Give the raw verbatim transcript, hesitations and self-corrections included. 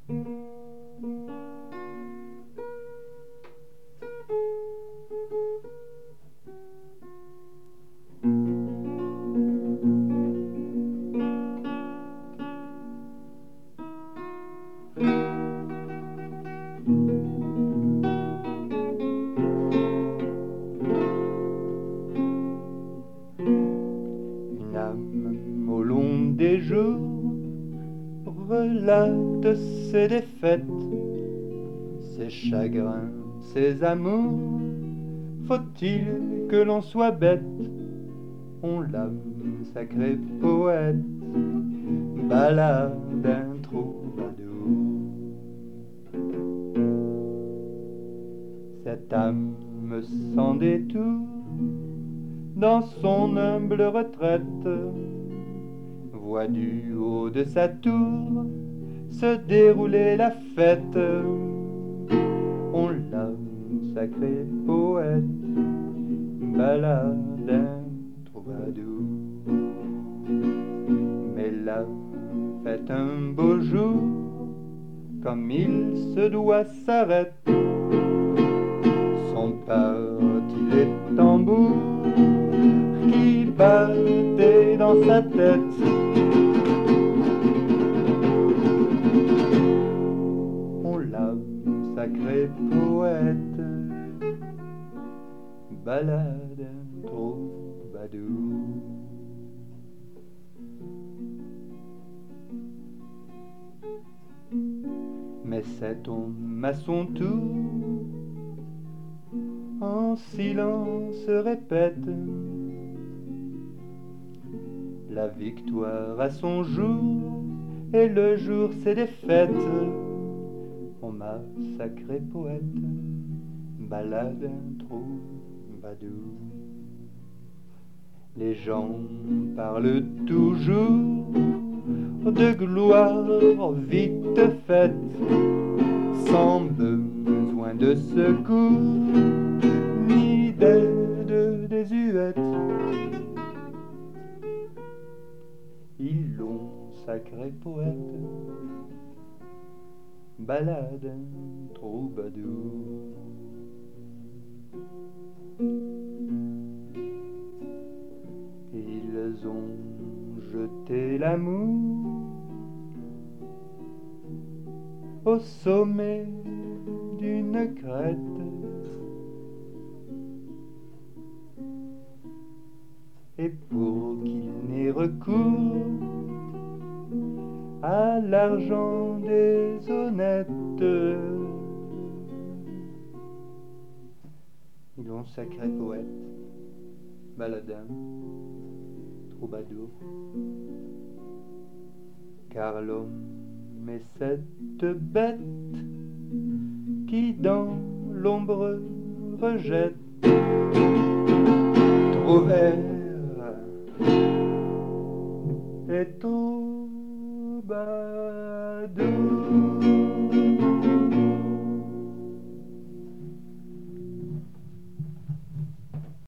Une âme au long des jours relate ses défaites, ses chagrins, ses amours. Faut-il que l'on soit bête? On l'âme, sacré poète, balade d'un troubadour. Cette âme sans détour, dans son humble retraite, voit du haut de sa tour se dérouler la fête. On l'âme, sacré poète, balade d'un troubadour. Mais là, fait un beau jour, comme il se doit s'arrête. Sont partis les tambours qui battaient dans sa tête. On l'âme, sacré poète, balade un troubadour. Mais cet homme à son tour en silence répète la victoire à son jour, et le jour c'est défaite. On m'a sacré poète, balade un troubadour. Les gens parlent toujours de gloire vite faite, sans besoin de secours ni d'aide désuète. Ils l'ont sacré poète, balade un troubadour. Ils ont jeté l'amour au sommet d'une crête, et pour qu'il n'ait recours à l'argent des honnêtes, ils l'ont sacré poète, baladin, troubadour. Car l'homme est cette bête qui dans l'ombre rejette trop vert et troubadour.